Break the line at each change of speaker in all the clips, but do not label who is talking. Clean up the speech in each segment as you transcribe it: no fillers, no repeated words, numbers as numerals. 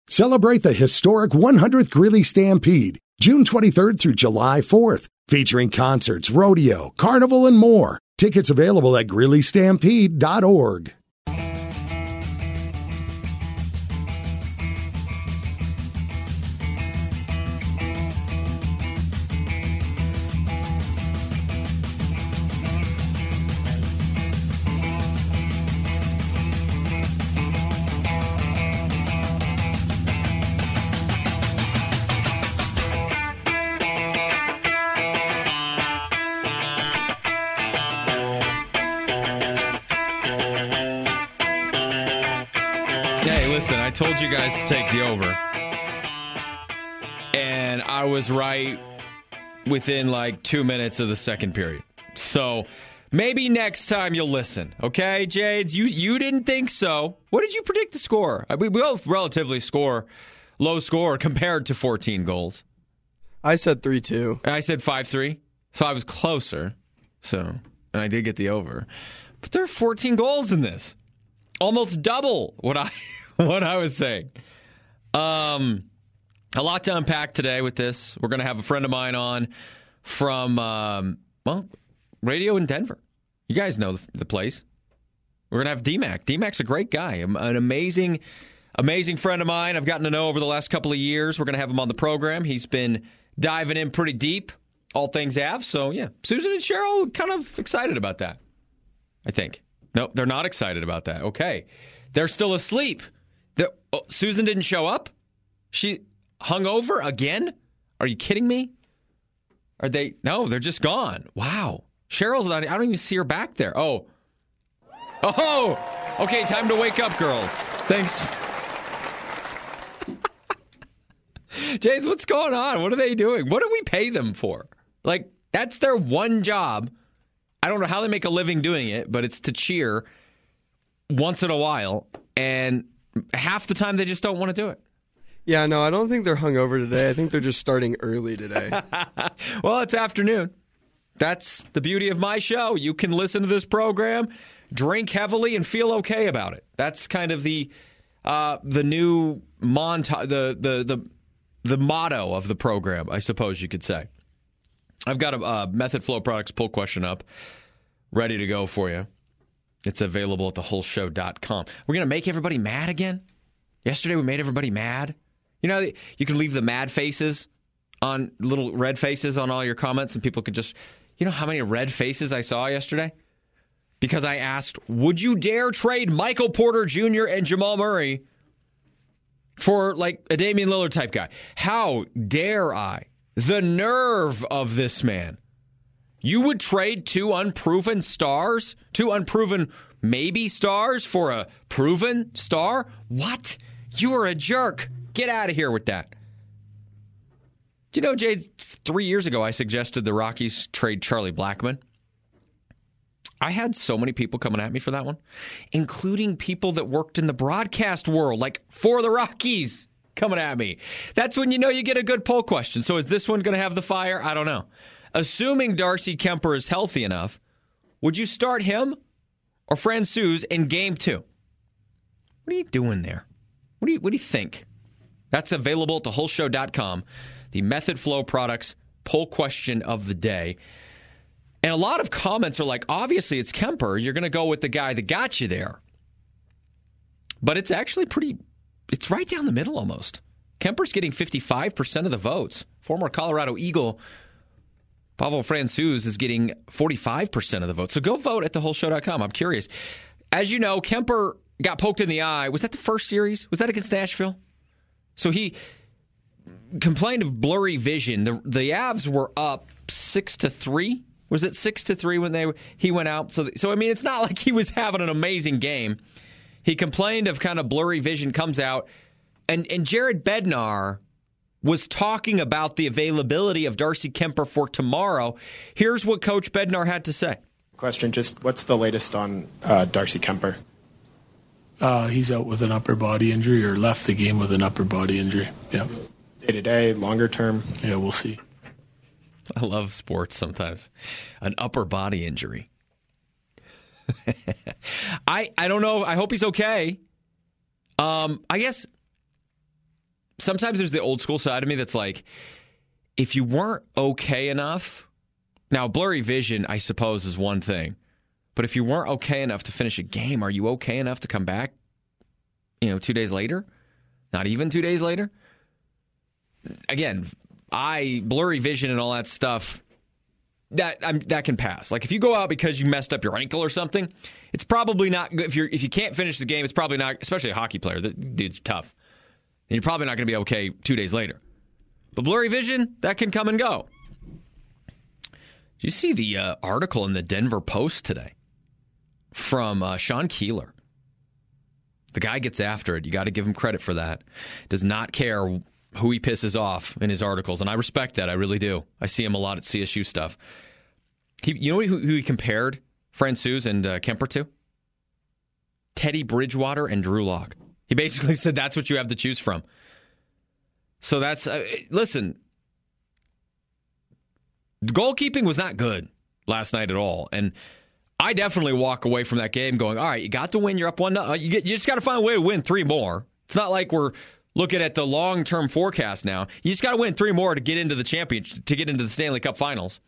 Celebrate the historic 100th Greeley Stampede, June 23rd through July 4th, featuring concerts, rodeo, carnival, and more. Tickets available at GreeleyStampede.org.
I told you guys to take the over, and I was right within like 2 minutes of the second period. So maybe next time you'll listen, okay, Jades? You didn't think so. What did you predict the score? We both relatively low score compared to 14 goals.
I said 3-2.
I said 5-3, so I was closer. And I did get the over. But there are 14 goals in this. Almost double what I was saying. A lot to unpack today with this. We're going to have a friend of mine on from, radio in Denver. You guys know the place. We're going to have D-Mac. D-Mac's a great guy, an amazing friend of mine I've gotten to know over the last couple of years. We're going to have him on the program. He's been diving in pretty deep, all things Avs. So, yeah, Susan and Cheryl kind of excited about that, I think. No, they're not excited about that. Okay. They're still asleep. Susan didn't show up? She hung over again? Are you kidding me? Are they? No, they're just gone. Wow. Cheryl's not. I don't even see her back there. Oh. Okay, time to wake up, girls. Thanks. James, what's going on? What are they doing? What do we pay them for? Like, that's their one job. I don't know how they make a living doing it, but it's to cheer once in a while, and half the time they just don't want to do it.
Yeah, no, I don't think they're hungover today. I think they're just starting early today.
Well, it's afternoon. That's the beauty of my show. You can listen to this program, drink heavily, and feel okay about it. That's kind of the new the motto of the program, I suppose you could say. I've got a Method Flow Products poll question up, ready to go for you. It's available at thewholeshow.com. We're going to make everybody mad again? Yesterday we made everybody mad. You know, you can leave the mad faces on, little red faces on all your comments, and people could just, you know how many red faces I saw yesterday? Because I asked, would you dare trade Michael Porter Jr. and Jamal Murray for like a Damian Lillard type guy? How dare I? The nerve of this man. You would trade two unproven stars, two unproven maybe stars for a proven star? What? You are a jerk. Get out of here with that. Do you know, Jade, 3 years ago I suggested the Rockies trade Charlie Blackmon? I had so many people coming at me for that one, including people that worked in the broadcast world, like for the Rockies, coming at me. That's when you know you get a good poll question. So is this one going to have the fire? I don't know. Assuming Darcy Kemper is healthy enough, would you start him or Francouz in Game 2? What are you doing there? What do you think? That's available at thewholeshow.com. The Method Flow Products poll question of the day. And a lot of comments are like, obviously it's Kemper. You're going to go with the guy that got you there. But it's actually it's right down the middle almost. Kemper's getting 55% of the votes. Former Colorado Eagle Pavel Francouz is getting 45% of the vote. So go vote at thewholeshow.com. I'm curious. As you know, Kemper got poked in the eye. Was that the first series? Was that against Nashville? So he complained of blurry vision. The Avs were up 6-3. Was it 6-3 when he went out? So I mean, it's not like he was having an amazing game. He complained of kind of blurry vision, comes out, and Jared Bednar was talking about the availability of Darcy Kemper for tomorrow. Here's what Coach Bednar had to say.
Question, just what's the latest on Darcy Kemper?
He's out with an upper body injury, or left the game with an upper body injury. Yeah.
Day-to-day, longer term?
Yeah, we'll see.
I love sports sometimes. An upper body injury. I don't know. I hope he's okay. I guess sometimes there's the old school side of me that's like, if you weren't okay enough, now blurry vision, I suppose, is one thing. But if you weren't okay enough to finish a game, are you okay enough to come back, 2 days later? Not even 2 days later? Again, blurry vision and all that stuff, that can pass. Like if you go out because you messed up your ankle or something, it's probably not good. If you can't finish the game, it's probably not, especially a hockey player. The dude's tough. And you're probably not going to be okay 2 days later. But blurry vision, that can come and go. Did you see the article in the Denver Post today from Sean Keeler? The guy gets after it. You got to give him credit for that. Does not care who he pisses off in his articles, and I respect that. I really do. I see him a lot at CSU stuff. You know who he compared Francouz and Kemper to? Teddy Bridgewater and Drew Lock. He basically said that's what you have to choose from. So that's, listen, goalkeeping was not good last night at all, and I definitely walk away from that game going, all right, you got to win, you're up 1-0. You just got to find a way to win 3 more. It's not like we're looking at the long-term forecast now. You just got to win 3 more to get into the championship, to get into the Stanley Cup Finals.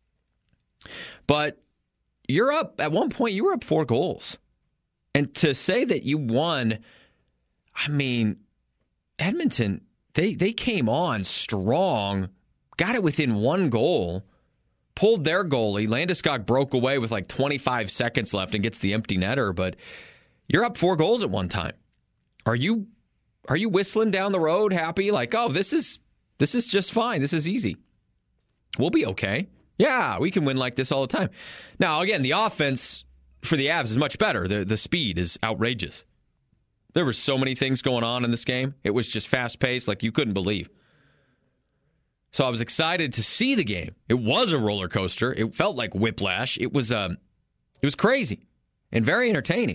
But you're up, at one point, you were up 4 goals. And to say that you won, I mean, Edmonton, they came on strong, got it within 1 goal, pulled their goalie. Landeskog broke away with like 25 seconds left and gets the empty netter, but you're up 4 goals at one time. Are you whistling down the road happy like, oh, this is just fine. This is easy. We'll be okay. Yeah, we can win like this all the time. Now, again, the offense for the Avs is much better. The speed is outrageous. There were so many things going on in this game. It was just fast-paced like you couldn't believe. So I was excited to see the game. It was a roller coaster. It felt like whiplash. It was crazy and very entertaining.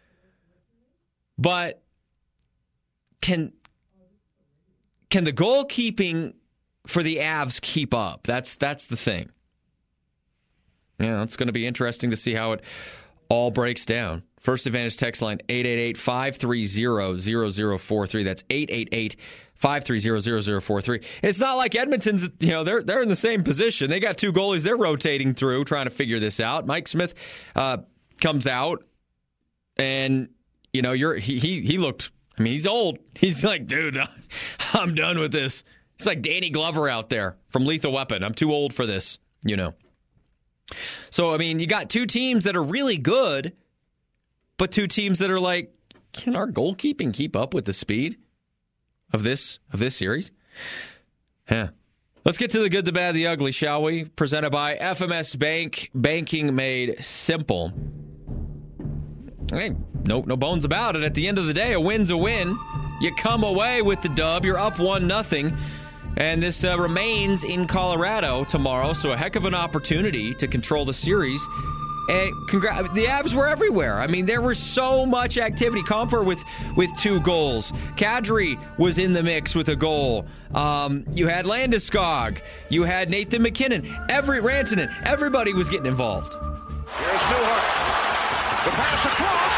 But can the goalkeeping for the Avs keep up? That's the thing. Yeah, it's going to be interesting to see how it all breaks down. First Advantage text line 888-530-0043. That's 888-530-0043. It's not like Edmonton's, they're in the same position. They got 2 goalies they're rotating through trying to figure this out. Mike Smith comes out and he looked, I mean, he's old. He's like, dude, I'm done with this. It's like Danny Glover out there from Lethal Weapon. I'm too old for this, So, I mean, you got 2 teams that are really good, but 2 teams that are like, can our goalkeeping keep up with the speed of this series? Yeah. Let's get to the good, the bad, the ugly, shall we? Presented by FMS Bank, banking made simple. Hey, no bones about it. At the end of the day, a win's a win. You come away with the dub. You're up 1-0. And this remains in Colorado tomorrow, so a heck of an opportunity to control the series. And the Avs were everywhere. I mean, there was so much activity. Comfer with 2 goals. Kadri was in the mix with a goal. You had Landeskog. You had Nathan McKinnon. Rantanen. Everybody was getting involved.
Here's Newhart. The pass across.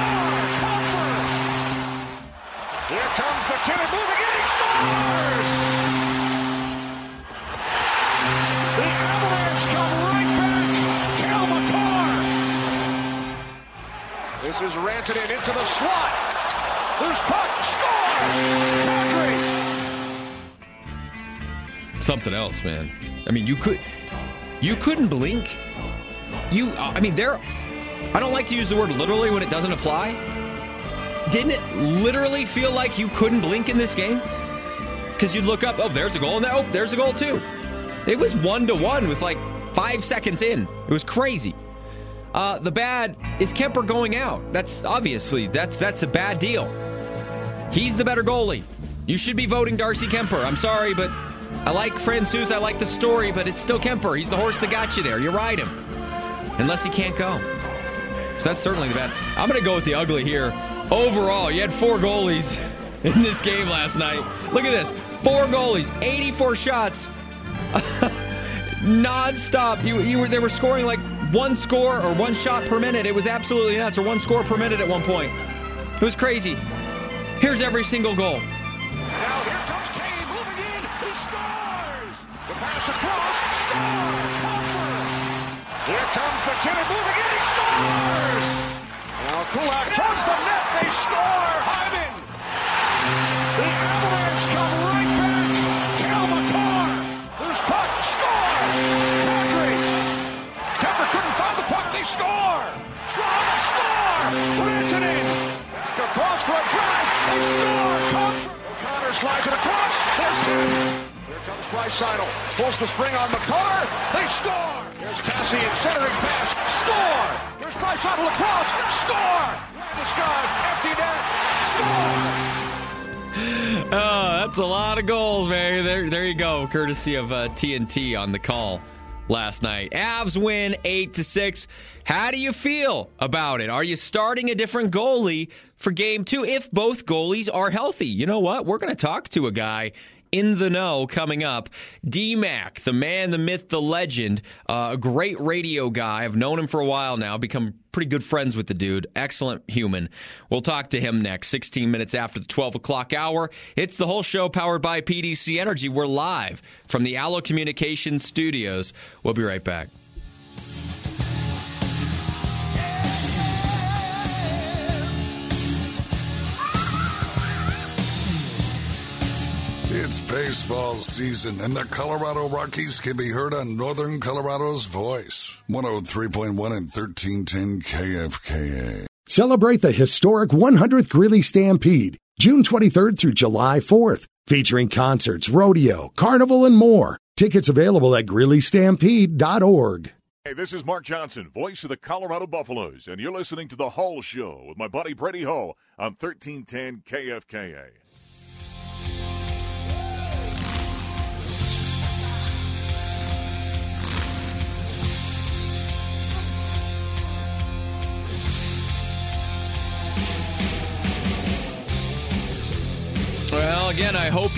Score! Comfer. Here comes McKinnon moving in. He scores! The Avalanche come right back. Cale Makar. This is Rantanen into the slot. Loose puck. Score! Kadri.
Something else, man. I mean, you couldn't blink. I don't like to use the word literally when it doesn't apply. Didn't it literally feel like you couldn't blink in this game? Because you'd look up, oh, there's a goal, and there's a goal too. It was 1-1 with like 5 seconds in. It was crazy. The bad is Kemper going out. That's obviously, that's a bad deal. He's the better goalie. You should be voting Darcy Kemper. I'm sorry, but I like Francouz. I like the story, but it's still Kemper. He's the horse that got you there. You ride him. Unless he can't go. So that's certainly the bad. I'm going to go with the ugly here. Overall, you had 4 goalies in this game last night. Look at this. 4 goalies, 84 shots. Non-stop. They were scoring like 1 score or 1 shot per minute. It was absolutely nuts. Or 1 score per minute at one point. It was crazy. Here's every single goal.
Now here comes McKinnon moving in. He scores! Now Kulak towards the net. They score. Hyman. The Avalanche come right back. Cale Makar. There's puck. Score. Patrick. Kemper couldn't find the puck. They score. Schwab. Score. Rantanen. Back across for a drive. They score. O'Connor slides it across. There's two. Here comes Draisaitl. Pulls the string on Makar. They score. Here's Kassian centering pass. Score. Here's Draisaitl across. Score. Landeskog. Empty net. Score.
Oh, that's a lot of goals, man. There you go. Courtesy of TNT on the call last night. Avs win 8-6. How do you feel about it? Are you starting a different goalie for Game 2 if both goalies are healthy? You know what? We're going to talk to a guy in the know coming up. D-Mac, the man, the myth, the legend, a great radio guy. I've known him for a while now, become pretty good friends with the dude. Excellent human. We'll talk to him next, 16 minutes after the 12 o'clock hour. It's the whole show powered by PDC Energy. We're live from the Allo Communications studios. We'll be right back.
It's baseball season, and the Colorado Rockies can be heard on Northern Colorado's voice. 103.1 and 1310 KFKA.
Celebrate the historic 100th Greeley Stampede, June 23rd through July 4th, featuring concerts, rodeo, carnival, and more. Tickets available at GreeleyStampede.org.
Hey, this is Mark Johnson, voice of the Colorado Buffaloes, and you're listening to The Hull Show with my buddy Brady Hull on 1310 KFKA.
Well, again, I hope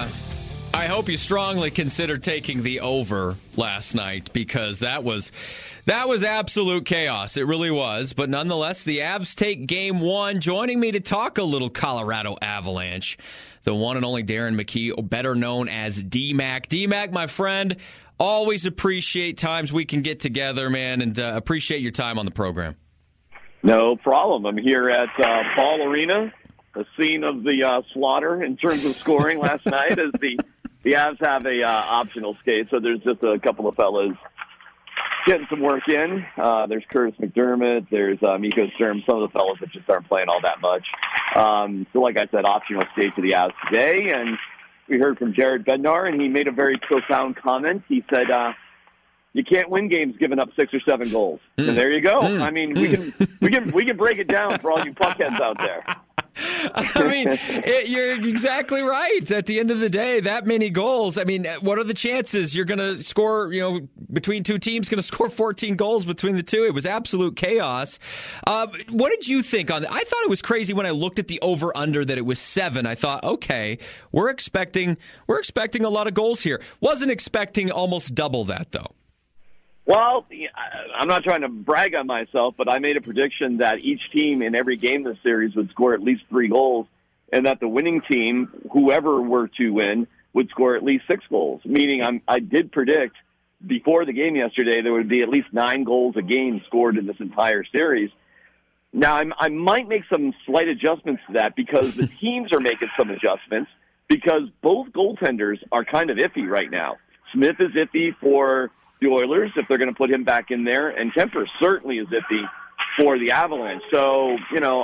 you strongly consider taking the over last night, because that was absolute chaos. It really was. But nonetheless, the Avs take Game 1. Joining me to talk a little Colorado Avalanche, the one and only Darren McKee, better known as D-Mac. D-Mac, my friend, always appreciate times we can get together, man, and appreciate your time on the program.
No problem. I'm here at Ball Arena, the scene of the slaughter in terms of scoring last night, as the Avs have a optional skate, so there's just a couple of fellas getting some work in. There's Curtis McDermott, there's Mikko Sturm, some of the fellas that just aren't playing all that much. So like I said, optional skate to the Avs today, and we heard from Jared Bednar, and he made a very profound comment. He said, you can't win games giving up 6 or 7 goals. And there you go. I mean, we can break it down for all you puckheads out there.
I mean, you're exactly right. At the end of the day, that many goals, I mean, what are the chances you're going to score, between two teams, going to score 14 goals between the two? It was absolute chaos. What did you think on that? I thought it was crazy when I looked at the over-under that it was 7. I thought, okay, we're expecting a lot of goals here. Wasn't expecting almost double that, though.
Well, I'm not trying to brag on myself, but I made a prediction that each team in every game this series would score at least 3 goals, and that the winning team, whoever were to win, would score at least 6 goals. Meaning I did predict before the game yesterday there would be at least 9 goals a game scored in this entire series. Now, I might make some slight adjustments to that because the teams are making some adjustments, because both goaltenders are kind of iffy right now. Smith is iffy for the Oilers, if they're going to put him back in there, and Kemper certainly is iffy for the Avalanche. So,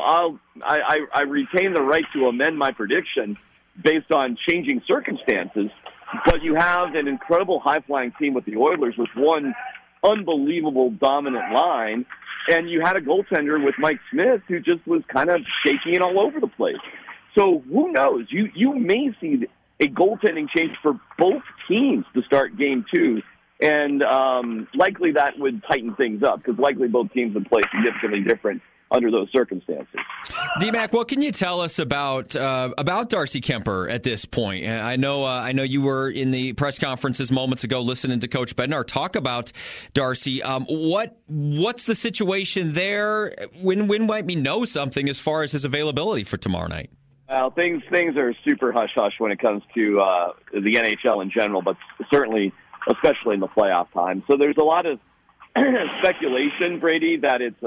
I retain the right to amend my prediction based on changing circumstances, but you have an incredible high-flying team with the Oilers with one unbelievable dominant line, and you had a goaltender with Mike Smith who just was kind of shaky and all over the place. So who knows? You may see a goaltending change for both teams to start Game 2. And likely that would tighten things up, because likely both teams would play significantly different under those circumstances.
D-Mac, what can you tell us about Darcy Kuemper at this point? I know you were in the press conferences moments ago listening to Coach Bednar talk about Darcy. What's the situation there? When might we know something as far as his availability for tomorrow night?
Well, things are super hush-hush when it comes to the NHL in general, but certainly especially in the playoff time. So there's a lot of speculation, Brady, that it's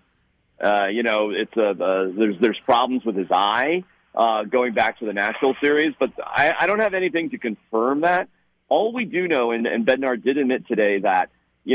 there's problems with his eye going back to the Nashville series, but I don't have anything to confirm that. All we do know, and Bednar did admit today that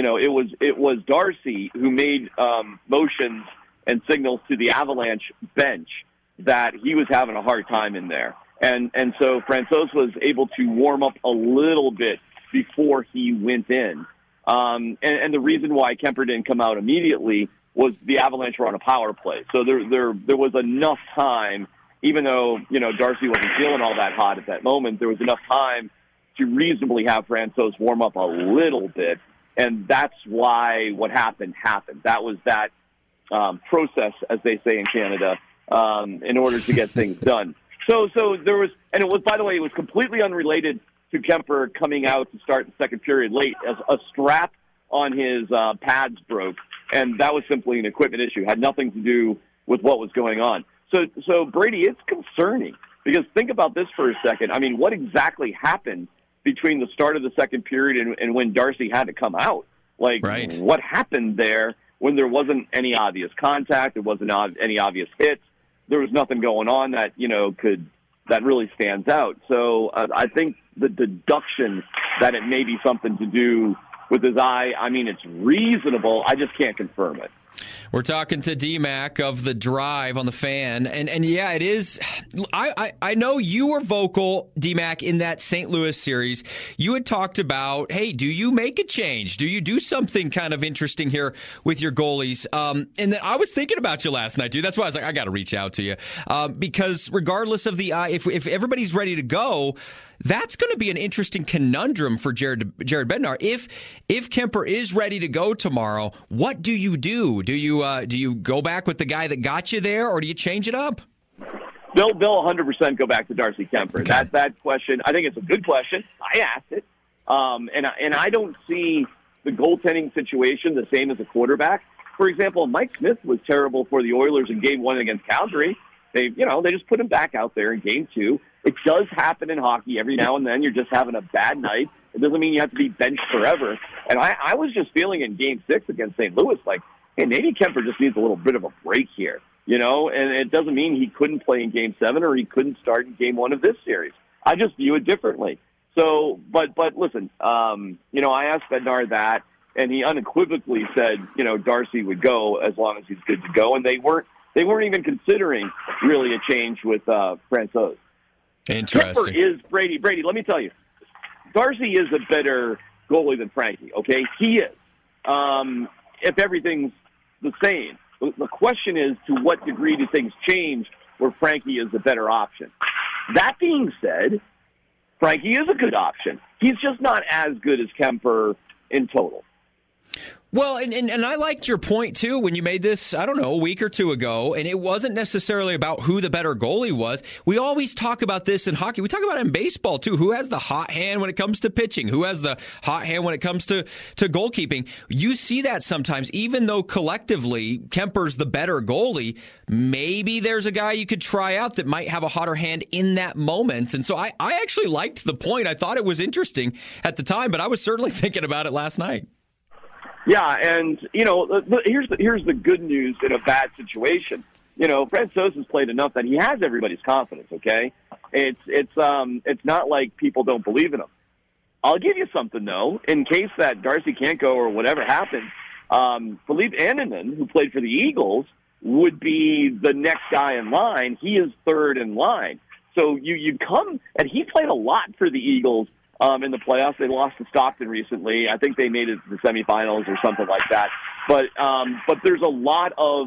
it was Darcy who made motions and signals to the Avalanche bench that he was having a hard time in there, and so Francouz was able to warm up a little bit before he went in. And the reason why Kemper didn't come out immediately was the Avalanche were on a power play. So there was enough time, even though, Darcy wasn't feeling all that hot at that moment, there was enough time to reasonably have Francouz warm up a little bit. And that's why what happened. That was that process, as they say in Canada, in order to get things done. So there was, and it was, by the way, it was completely unrelated to Kemper coming out to start the second period late, as a strap on his pads broke, and that was simply an equipment issue. Had nothing to do with what was going on. So Brady, it's concerning, because think about this for a second. I mean, what exactly happened between the start of the second period and when Darcy had to come out? Right. What happened there when there wasn't any obvious contact, there wasn't any obvious hits, there was nothing going on that that really stands out. So I think the deduction that it may be something to do with his eye, I mean, it's reasonable. I just can't confirm it.
We're talking to D-Mac of The Drive on the Fan. And yeah, it is. I know you were vocal, D-Mac, in that St. Louis series. You had talked about, hey, do you make a change? Do you do something kind of interesting here with your goalies? And then I was thinking about you last night, dude. That's why I was like, I got to reach out to you. Because regardless of the eye, if everybody's ready to go, that's going to be an interesting conundrum for Jared Bednar. If Kemper is ready to go tomorrow, what do you do? Do you go back with the guy that got you there, or do you change it up?
They'll 100% go back to Darcy Kemper. Okay. That question, I think it's a good question. I asked it, and I don't see the goaltending situation the same as a quarterback. For example, Mike Smith was terrible for the Oilers in Game 1 against Calgary. They just put him back out there in Game 2. It does happen in hockey every now and then. You're just having a bad night. It doesn't mean you have to be benched forever. And I was just feeling in Game 6 against St. Louis like, hey, maybe Kemper just needs a little bit of a break here, and it doesn't mean he couldn't play in Game 7 or he couldn't start in Game 1 of this series. I just view it differently. So, but listen, I asked Bednar that, and he unequivocally said, Darcy would go as long as he's good to go, and they weren't even considering really a change with Francouz.
Interesting.
Kemper is Brady. Let me tell you, Darcy is a better goalie than Frankie. Okay, he is. If everything's the same, the question is, to what degree do things change where Frankie is the better option? That being said, Frankie is a good option. He's just not as good as Kemper in total.
Well, and I liked your point, too, when you made this, I don't know, a week or two ago, and it wasn't necessarily about who the better goalie was. We always talk about this in hockey. We talk about it in baseball, too. Who has the hot hand when it comes to pitching? Who has the hot hand when it comes to goalkeeping? You see that sometimes, even though collectively Kemper's the better goalie, maybe there's a guy you could try out that might have a hotter hand in that moment. And so I actually liked the point. I thought it was interesting at the time, but I was certainly thinking about it last night.
Yeah, and here's the good news in a bad situation. Francouz has played enough that he has everybody's confidence. Okay, it's not like people don't believe in him. I'll give you something though, in case that Darcy can't go or whatever happens. Philippe Annunen, who played for the Eagles, would be the next guy in line. He is third in line. So you come, and he played a lot for the Eagles. In the playoffs, they lost to Stockton recently. I think they made it to the semifinals or something like that. But there's a lot of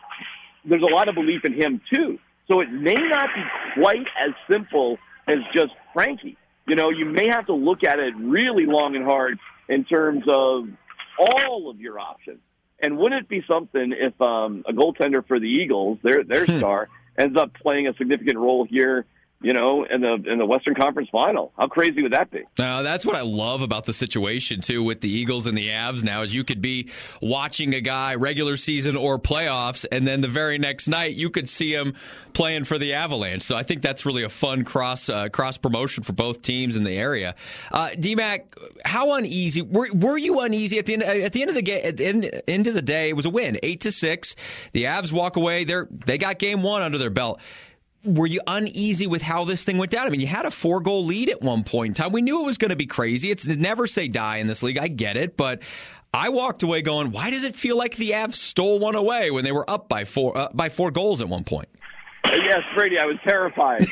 belief in him too. So it may not be quite as simple as just Frankie. You may have to look at it really long and hard in terms of all of your options. And wouldn't it be something if a goaltender for the Eagles, their star, ends up playing a significant role here in the Western Conference Final. How crazy would that be?
That's what I love about the situation, too, with the Eagles and the Avs now, is you could be watching a guy regular season or playoffs, and then the very next night you could see him playing for the Avalanche. So I think that's really a fun cross promotion for both teams in the area. D-Mac, how uneasy were you uneasy at the end of the game? At the end of the day, it was a win, 8-6. The Avs walk away. They got game one under their belt. Were you uneasy with how this thing went down? I mean, you had a 4-goal lead at one point in time. We knew it was going to be crazy. It's never say die in this league. I get it. But I walked away going, why does it feel like the Avs stole one away when they were up by 4 goals at one point?
Yes, Brady, I was terrified.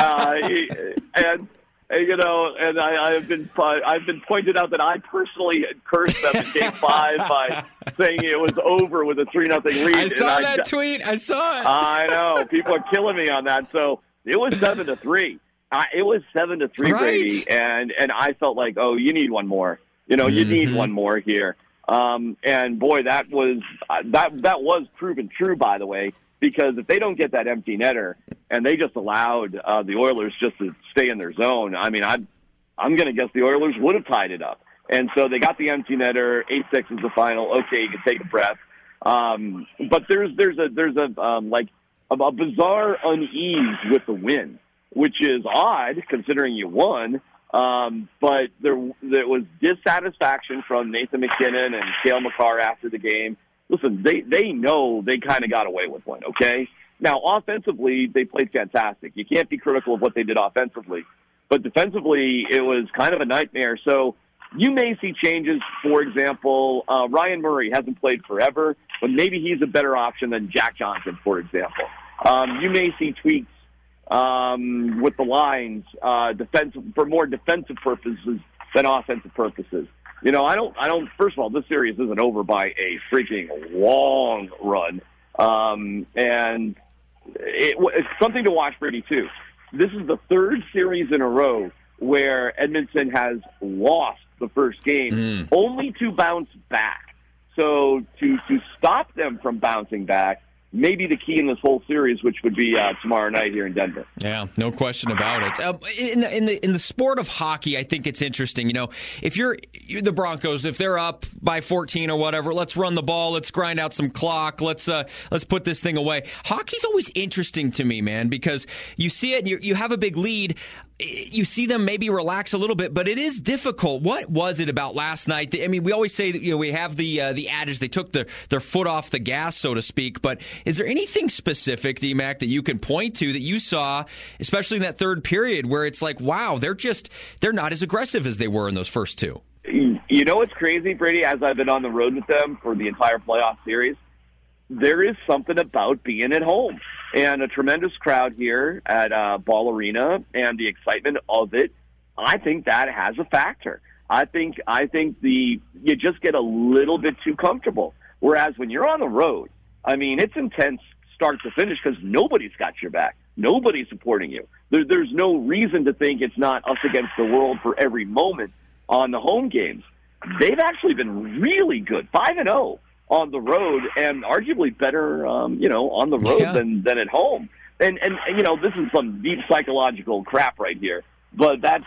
And I've been pointed out that I personally had cursed them in Game 5 by saying it was over with a 3-0 lead.
I saw that tweet. I saw it.
I know. People are killing me on that. So it was 7-3. It was 7-3,
right.
Brady, and I felt like, oh, you need one more. You need one more here. And boy, that was proven true, by the way. Because if they don't get that empty netter and they just allowed the Oilers just to stay in their zone, I mean, I'm going to guess the Oilers would have tied it up. And so they got the empty netter. 8-6 is the final. Okay, you can take a breath. But there's a bizarre unease with the win, which is odd considering you won. But there was dissatisfaction from Nathan McKinnon and Cale Makar after the game. Listen, they know they kind of got away with one, okay? Now, offensively, they played fantastic. You can't be critical of what they did offensively. But defensively, it was kind of a nightmare. So you may see changes. For example, Ryan Murray hasn't played forever, but maybe he's a better option than Jack Johnson, for example. You may see tweaks with the lines for more defensive purposes than offensive purposes. I don't, first of all, this series isn't over by a freaking long run. And it's something to watch, Brady, too. This is the third series in a row where Edmonton has lost the first game, only to bounce back. So to stop them from bouncing back may be the key in this whole series, which would be tomorrow night here in Denver.
Yeah, no question about it. In the sport of hockey, I think it's interesting. If you're the Broncos, if they're up by 14 or whatever, let's run the ball, let's grind out some clock, let's put this thing away. Hockey's always interesting to me, man, because you see it, and you have a big lead. You see them maybe relax a little bit, but it is difficult. What was it about last night? I mean, we always say that we have the adage they took their foot off the gas, so to speak. But is there anything specific, D-Mac, that you can point to that you saw, especially in that third period, where it's like, wow, they're not as aggressive as they were in those first two?
You know what's crazy, Brady? As I've been on the road with them for the entire playoff series, there is something about being at home. And a tremendous crowd here at Ball Arena and the excitement of it, I think that has a factor. I think you just get a little bit too comfortable. Whereas when you're on the road, I mean, it's intense start to finish because nobody's got your back. Nobody's supporting you. There's no reason to think it's not us against the world for every moment on the home games. They've actually been really good, 5-0. On the road, and arguably better, on the road than at home. And this is some deep psychological crap right here. But that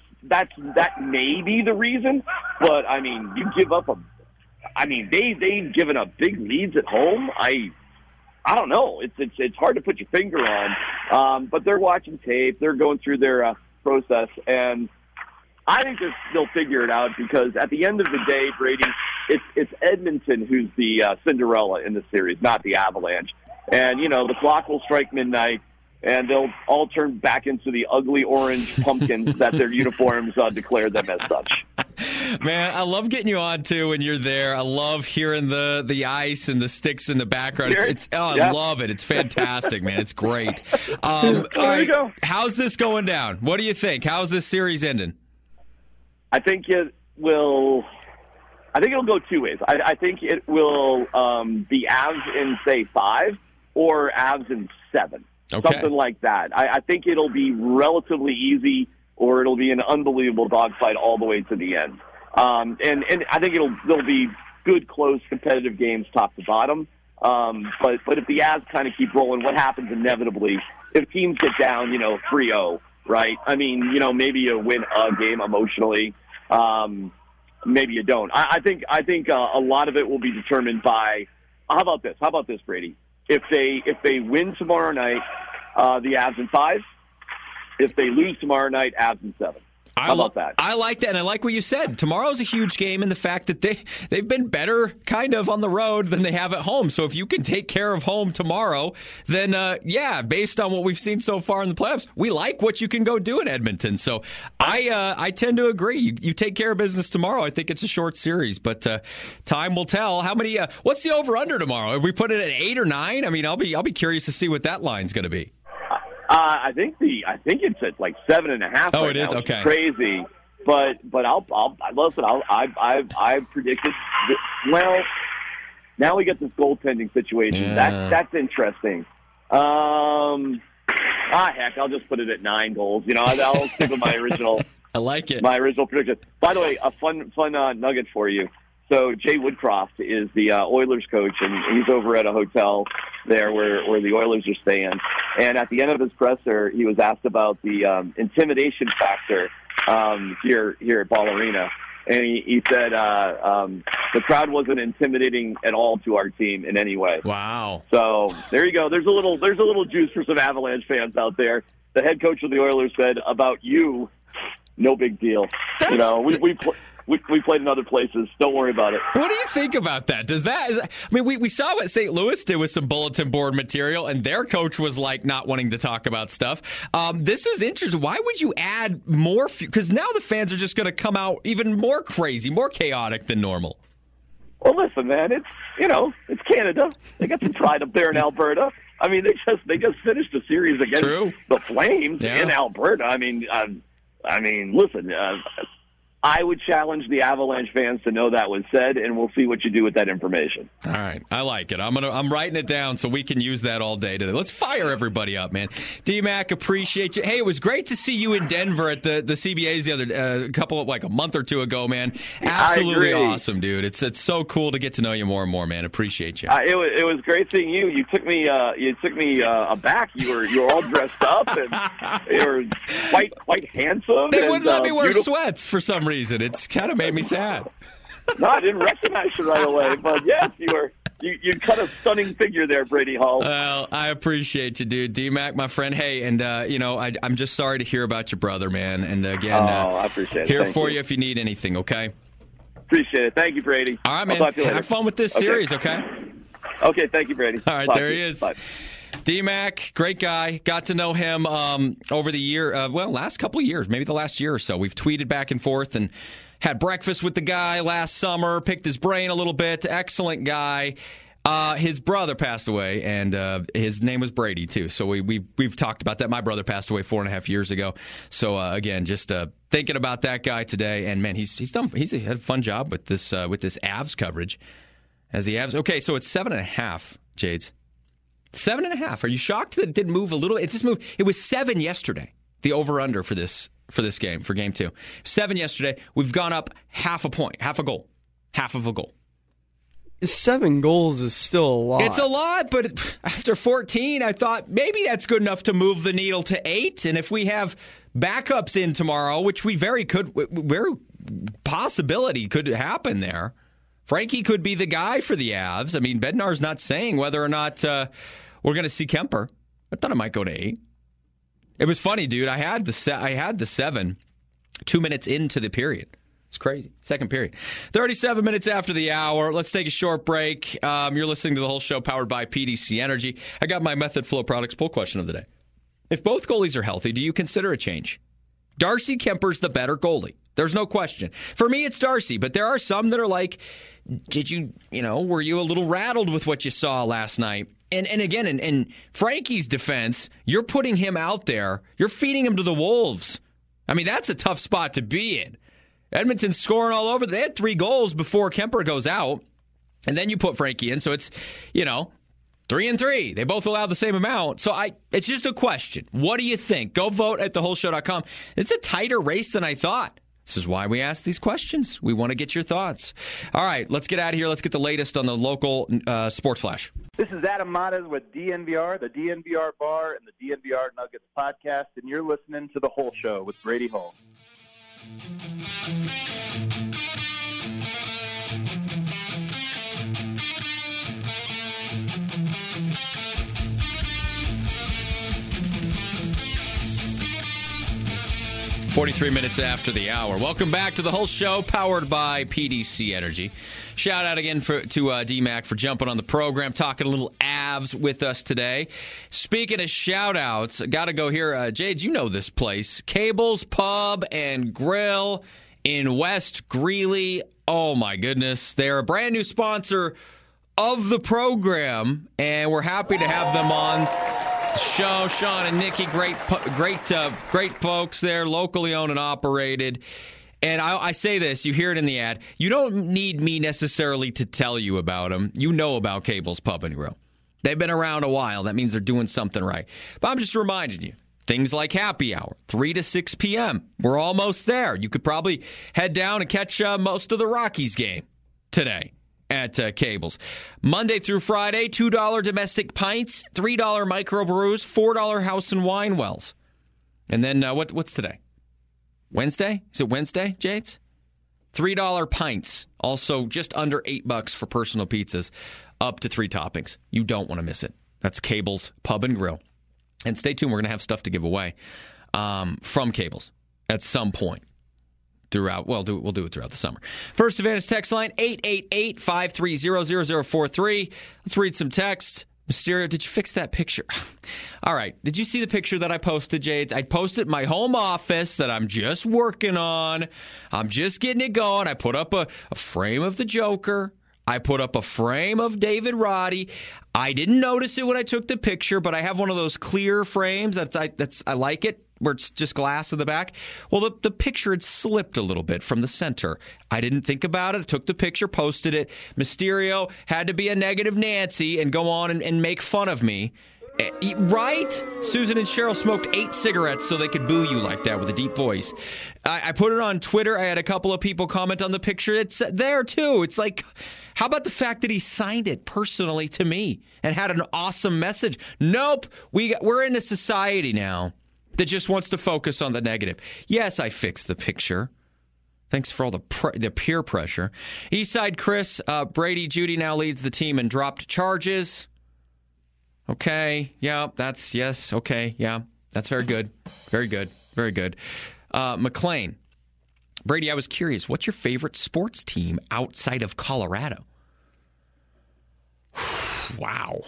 may be the reason. But I mean, you give up they've given up big leads at home. I don't know. It's hard to put your finger on. But they're watching tape. They're going through their process, and I think they'll figure it out because at the end of the day, Brady, it's Edmonton who's the Cinderella in the series, not the Avalanche. And, the clock will strike midnight, and they'll all turn back into the ugly orange pumpkins that their uniforms declare them as such.
Man, I love getting you on, too, when you're there. I love hearing the ice and the sticks in the background. I love it. It's fantastic, man. It's great.
There you go. How's
this going down? What do you think? How's this series ending?
I think it'll go two ways. I think it will be Avs in, say, 5 or Avs in 7.
Okay.
Something like that. I think it'll be relatively easy or it'll be an unbelievable dogfight all the way to the end. And I think there'll be good, close, competitive games top to bottom. But if the Avs kind of keep rolling, what happens inevitably if teams get down, 3-0, right? I mean, maybe you win a game emotionally. Maybe you don't. I think a lot of it will be determined by, how about this, Brady? If they win tomorrow night, the Avs in 5. If they lose tomorrow night, Avs in 7. How about that?
I like that, and I like what you said. Tomorrow's a huge game in the fact that they've been better kind of on the road than they have at home. So if you can take care of home tomorrow, then, based on what we've seen so far in the playoffs, we like what you can go do in Edmonton. So I tend to agree. You take care of business tomorrow. I think it's a short series, but time will tell. How many? What's the over/under tomorrow? If we put it at 8 or 9, I mean, I'll be curious to see what that line's going to be.
I think it's at like 7.5.
Oh,
right
it is?
now,
Okay.
Crazy, but I predicted. Well, now we get this goaltending situation.
Yeah.
That's interesting. Heck, I'll just put it at 9 goals. I'll stick with my original.
I like it.
My original prediction. By the way, a fun nugget for you. So Jay Woodcroft is the Oilers coach, and he's over at a hotel there where the Oilers are staying. And at the end of his presser, he was asked about the intimidation factor here at Ball Arena. And he said the crowd wasn't intimidating at all to our team in any way.
Wow.
So there you go. There's a little juice for some Avalanche fans out there. The head coach of the Oilers said about you, no big deal. We played in other places. Don't worry about it.
What do you think about that? We saw what St. Louis did with some bulletin board material, and their coach was like not wanting to talk about stuff. This is interesting. Why would you add more? Because now the fans are just going to come out even more crazy, more chaotic than normal.
Well, listen, man, it's Canada. They got some pride up there in Alberta. I mean, they just finished a series against the Flames in Alberta. I mean, listen. I would challenge the Avalanche fans to know that was said, and we'll see what you do with that information.
All right, I like it. I'm writing it down so we can use that all day today. Let's fire everybody up, man. D-Mac, appreciate you. Hey, it was great to see you in Denver at the CBAs a month or two ago, man. Absolutely awesome, dude. It's so cool to get to know you more and more, man. Appreciate you.
It was great seeing you. You took me aback. You were all dressed up and you were quite handsome.
They wouldn't let me wear sweats for some reason. It's kind of made me sad.
No, I didn't recognize you right away, but yes, you cut a stunning figure there, Brady Hall.
Well, I appreciate you, dude. D-Mac, my friend. Hey, and I'm just sorry to hear about your brother, man. And again,
I appreciate it.
Here for you if you need anything. Okay.
Appreciate it. Thank you, Brady.
All right, man.
I'll talk to you later.
Have fun with this series, okay?
Okay, thank you, Brady.
All right, there he is.
Bye.
D-Mac, great guy. Got to know him over the year, last couple of years, maybe the last year or so. We've tweeted back and forth and had breakfast with the guy last summer, picked his brain a little bit. Excellent guy. His brother passed away, and his name was Brady, too. So we've talked about that. My brother passed away 4.5 years ago. So, again, just thinking about that guy today. And, man, he's had a fun job with this Avs coverage. As the Avs, okay, so it's 7.5, Jades. 7.5. Are you shocked that it didn't move a little? It just moved. It was 7 yesterday. The over/under for this game, for Game 2. 7 yesterday. We've gone up half a point, half a goal.
7 goals is still a lot.
It's a lot, but after 14, I thought maybe that's good enough to move the needle to 8. And if we have backups in tomorrow, which we very possibility could happen there. Frankie could be the guy for the Avs. I mean, Bednar's not saying whether or not we're going to see Kemper. I thought it might go to 8. It was funny, dude. I had the 7 2 minutes into the period. It's crazy. Second period. 37 minutes after the hour. Let's take a short break. You're listening to the whole show powered by PDC Energy. I got my Method Flow Products poll question of the day. If both goalies are healthy, do you consider a change? Darcy Kemper's the better goalie. There's no question. For me, it's Darcy, but there are some that are like, were you a little rattled with what you saw last night? And again, in Frankie's defense, you're putting him out there. You're feeding him to the wolves. I mean, that's a tough spot to be in. Edmonton's scoring all over. They had 3 goals before Kemper goes out, and then you put Frankie in. So it's, 3-3. They both allow the same amount. So it's just a question. What do you think? Go vote at thewholeshow.com. It's a tighter race than I thought. This is why we ask these questions. We want to get your thoughts. All right, let's get out of here. Let's get the latest on the local Sports Flash.
This is Adam Matas with DNVR, the DNVR Bar, and the DNVR Nuggets podcast, and you're listening to The Whole Show with Brady Hall.
43 minutes after the hour. Welcome back to The Whole Show, powered by PDC Energy. Shout out again to D-Mac for jumping on the program, talking a little Avs with us today. Speaking of shout-outs, got to go here. Jades, you know this place. Cable's Pub and Grill in West Greeley. Oh, my goodness. They're a brand new sponsor of the program, and we're happy to have them on the show. Sean and Nikki, great folks there, locally owned and operated. And I say this, you hear it in the ad. You don't need me necessarily to tell you about them. You know about Cable's Pub and Grill. They've been around a while. That means they're doing something right. But I'm just reminding you, things like happy hour, 3 to 6 p.m. We're almost there. You could probably head down and catch most of the Rockies game today at Cable's. Monday through Friday, $2 domestic pints, $3 microbrews, $4 house and wine wells. And then what's today? Wednesday? Is it Wednesday, Jades? $3 pints. Also just under $8 for personal pizzas, up to 3 toppings. You don't want to miss it. That's Cable's Pub and Grill. And stay tuned. We're going to have stuff to give away from Cable's at some point. We'll do it throughout the summer. First Advantage text line, 888-530-0043. Let's read some texts. Mysterio, did you fix that picture? All right. Did you see the picture that I posted, Jades? I posted my home office that I'm just working on. I'm just getting it going. I put up a frame of the Joker. I put up a frame of David Roddy. I didn't notice it when I took the picture, but I have one of those clear frames. I like it, where it's just glass in the back. Well, the picture had slipped a little bit from the center. I didn't think about it. I took the picture, posted it. Mysterio had to be a negative Nancy and go on and make fun of me. Right? Susan and Cheryl smoked 8 cigarettes so they could boo you like that with a deep voice. I put it on Twitter. I had a couple of people comment on the picture. It's there, too. It's like, how about the fact that he signed it personally to me and had an awesome message? Nope. We're in a society now that just wants to focus on the negative. Yes, I fixed the picture. Thanks for all the peer pressure. Eastside Chris, Brady Judy now leads the team in dropped charges. Okay, yeah, okay, yeah, that's very good. Very good, very good. McLean, Brady, I was curious, what's your favorite sports team outside of Colorado? Wow.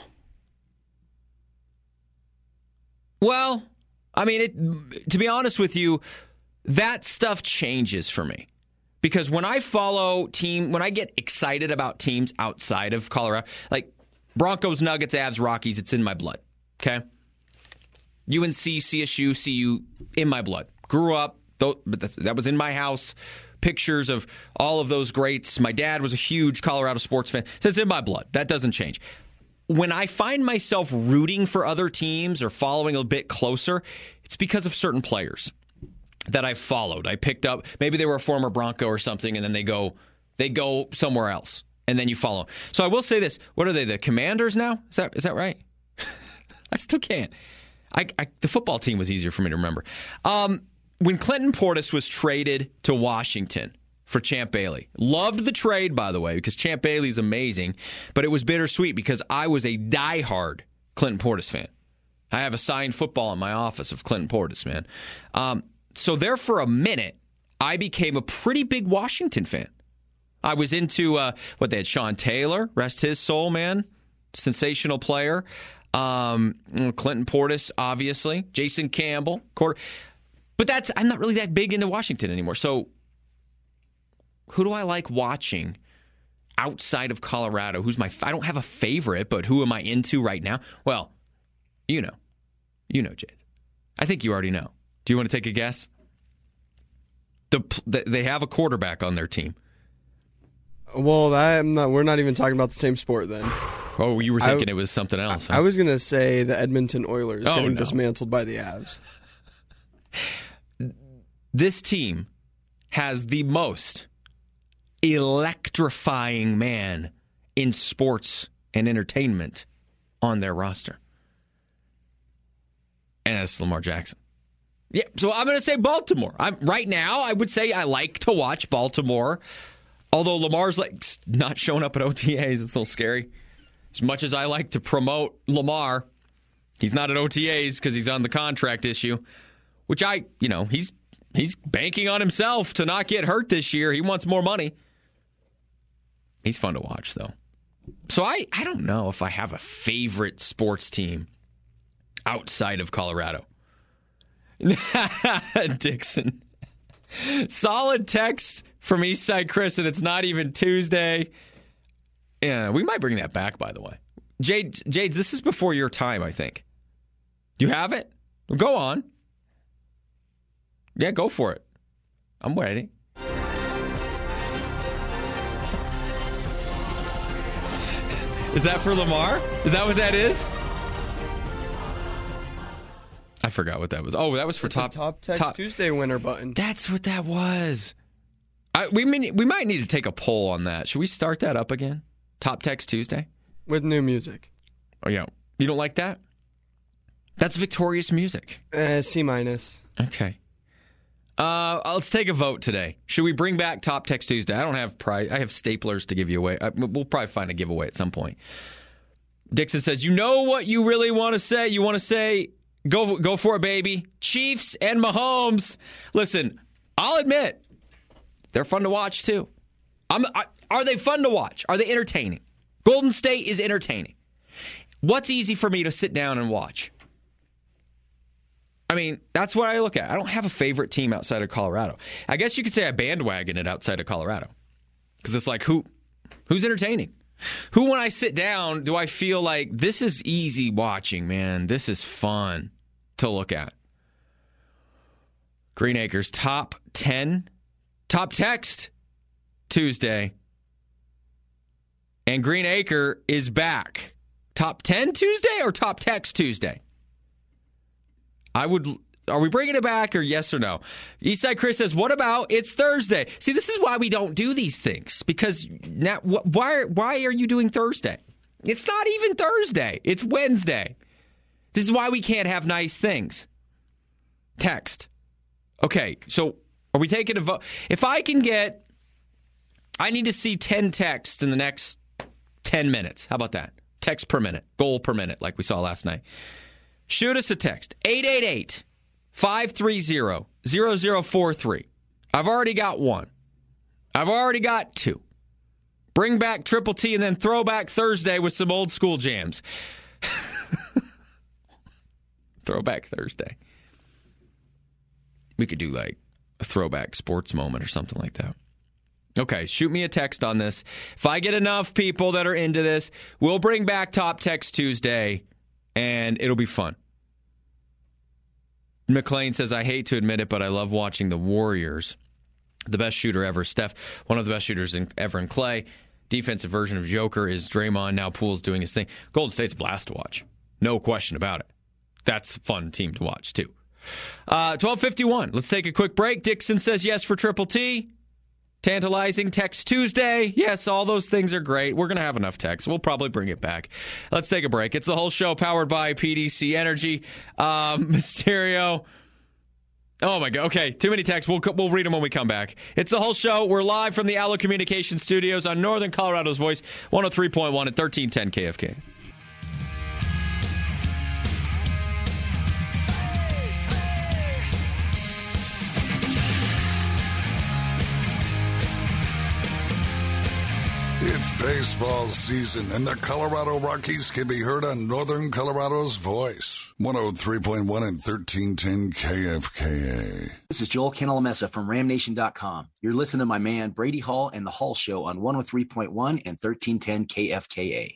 Well, I mean, to be honest with you, that stuff changes for me. Because when I when I get excited about teams outside of Colorado, like Broncos, Nuggets, Avs, Rockies, it's in my blood, okay? UNC, CSU, CU, in my blood. Grew up, that was in my house. Pictures of all of those greats. My dad was a huge Colorado sports fan, so it's in my blood. That doesn't change. When I find myself rooting for other teams or following a bit closer, it's because of certain players that I've followed. I picked up, maybe they were a former Bronco or something, and then they go somewhere else. And then you follow. So I will say this. What are they, the Commanders now? Is that right? I still can't. The football team was easier for me to remember. When Clinton Portis was traded to Washington for Champ Bailey, loved the trade, by the way, because Champ Bailey's amazing, but it was bittersweet because I was a diehard Clinton Portis fan. I have a signed football in my office of Clinton Portis, man. So there for a minute, I became a pretty big Washington fan. I was into they had Sean Taylor, rest his soul, man. Sensational player. Clinton Portis, obviously. Jason Campbell. But I'm not really that big into Washington anymore. So who do I like watching outside of Colorado? I don't have a favorite, but who am I into right now? Well, you know, Jade. I think you already know. Do you want to take a guess? They have a quarterback on their team.
Well, we're not even talking about the same sport then.
Oh, you were thinking it was something else. Huh?
I was going to say the Edmonton Oilers dismantled by the Avs.
This team has the most electrifying man in sports and entertainment on their roster. And that's Lamar Jackson. Yeah, so I'm going to say Baltimore. Right now, I would say I like to watch Baltimore. Although Lamar's like not showing up at OTAs, it's a little scary. As much as I like to promote Lamar, he's not at OTAs because he's on the contract issue, which he's banking on himself to not get hurt this year. He wants more money. He's fun to watch, though. So I don't know if I have a favorite sports team outside of Colorado. Dixon. Solid text from Eastside Chris, and it's not even Tuesday. Yeah, we might bring that back, by the way. Jades, this is before your time, I think. You have it? Well, go on. Yeah, go for it. I'm ready. Is that for Lamar? Is that what that is? I forgot what that was. Oh, that was for Top
Text Tuesday winner button.
That's what that was. We might need to take a poll on that. Should we start that up again? Top Text Tuesday?
With new music.
Oh, yeah. You don't like that? That's victorious music.
C-.
Okay. Let's take a vote today. Should we bring back Top Text Tuesday? I don't have prize. I have staplers to give you away. We'll probably find a giveaway at some point. Dixon says, you know what you really want to say? You want to say, go for it, baby. Chiefs and Mahomes. Listen, I'll admit, they're fun to watch, too. Are they fun to watch? Are they entertaining? Golden State is entertaining. What's easy for me to sit down and watch? I mean, that's what I look at. I don't have a favorite team outside of Colorado. I guess you could say I bandwagon it outside of Colorado. Because it's like, who's entertaining? Who, when I sit down, do I feel like this is easy watching, man? This is fun to look at. Green Acres, top 10, top text Tuesday. And Green Acre is back. Top 10 Tuesday or top text Tuesday? Are we bringing it back or yes or no? Eastside Chris says, what about it's Thursday? See, this is why we don't do these things. Because now, why are you doing Thursday? It's not even Thursday. It's Wednesday. This is why we can't have nice things. Text. Okay, so are we taking a vote? If I need to see 10 texts in the next 10 minutes. How about that? Text per minute. Goal per minute, like we saw last night. Shoot us a text, 888-530-0043. I've already got one. I've already got two. Bring back Triple T and then Throwback Thursday with some old school jams. Throwback Thursday. We could do like a throwback sports moment or something like that. Okay, shoot me a text on this. If I get enough people that are into this, we'll bring back Top Text Tuesday. And it'll be fun. McLean says, I hate to admit it, but I love watching the Warriors. The best shooter ever, Steph. One of the best shooters ever in Clay. Defensive version of Joker is Draymond. Now Poole's doing his thing. Golden State's a blast to watch. No question about it. That's a fun team to watch, too. 12:51. Let's take a quick break. Dixon says yes for Triple T. Tantalizing Text Tuesday. Yes, all those things are great. We're going to have enough text. We'll probably bring it back. Let's take a break. It's the whole show powered by PDC Energy. Mysterio. Oh, my God. Okay, too many texts. We'll read them when we come back. It's the whole show. We're live from the Allo Communications Studios on Northern Colorado's Voice, 103.1 and 1310 KFK.
It's baseball season, and the Colorado Rockies can be heard on Northern Colorado's Voice, 103.1 and 1310 KFKA.
This is Joel Kinalamessa from RamNation.com. You're listening to my man Brady Hall and the Hall Show on 103.1 and 1310 KFKA.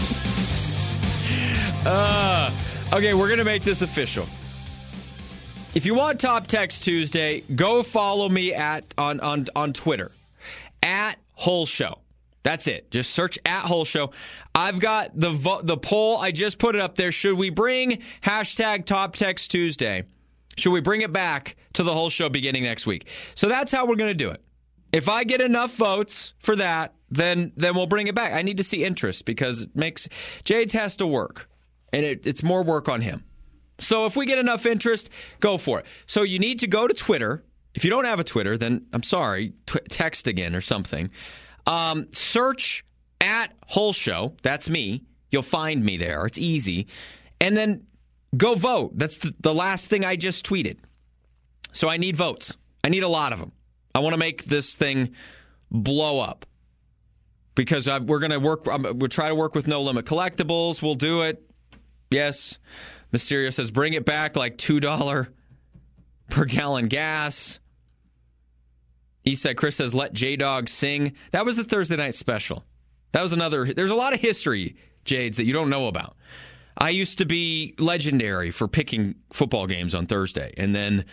Okay, we're going to make this official. If you want Top Text Tuesday, go follow me on Twitter at Whole Show. That's it. Just search at Whole Show. I've got the poll. I just put it up there. Should we bring hashtag Top Text Tuesday? Should we bring it back to the Whole Show beginning next week? So that's how we're going to do it. If I get enough votes for that, then we'll bring it back. I need to see interest because it makes Jades has to work, and it's more work on him. So if we get enough interest, go for it. So you need to go to Twitter. If you don't have a Twitter, then I'm sorry, text again or something. Search at Whole Show. That's me. You'll find me there. It's easy. And then go vote. That's the last thing I just tweeted. So I need votes. I need a lot of them. I want to make this thing blow up because we're going to work. We'll try to work with No Limit Collectibles. We'll do it. Yes. Mysterio says, bring it back like $2 per gallon gas. Eastside Chris says, let J-Dog sing. That was the Thursday night special. That was another. There's a lot of history, Jades, that you don't know about. I used to be legendary for picking football games on Thursday. And then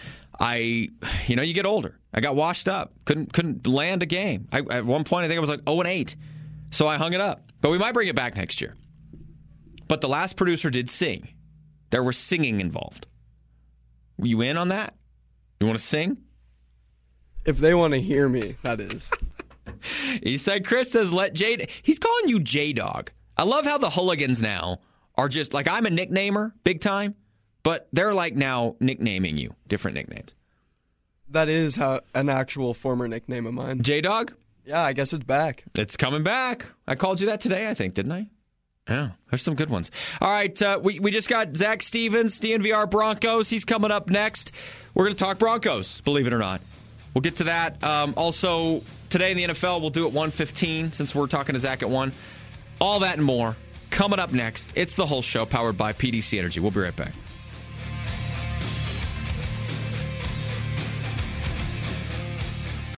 you get older. I got washed up. Couldn't land a game. At one point, I think I was like 0-8. So I hung it up. But we might bring it back next year. But the last producer did sing. There was singing involved. Were you in on that? You want to sing?
If they want to hear me, that is.
Eastside Chris says, let J... He's calling you J-Dog. I love how the hooligans now are just... Like, I'm a nicknamer, big time. But they're like now nicknaming you. Different nicknames.
That is an actual former nickname of mine.
J-Dog?
Yeah, I guess it's back.
It's coming back. I called you that today, I think, didn't I? Yeah, there's some good ones. All right, we just got Zach Stevens, DNVR Broncos. He's coming up next. We're going to talk Broncos, believe it or not. We'll get to that. Also, today in the NFL, we'll do it 1:15 since we're talking to Zach at 1. All that and more coming up next. It's The Whole Show, powered by PDC Energy. We'll be right back.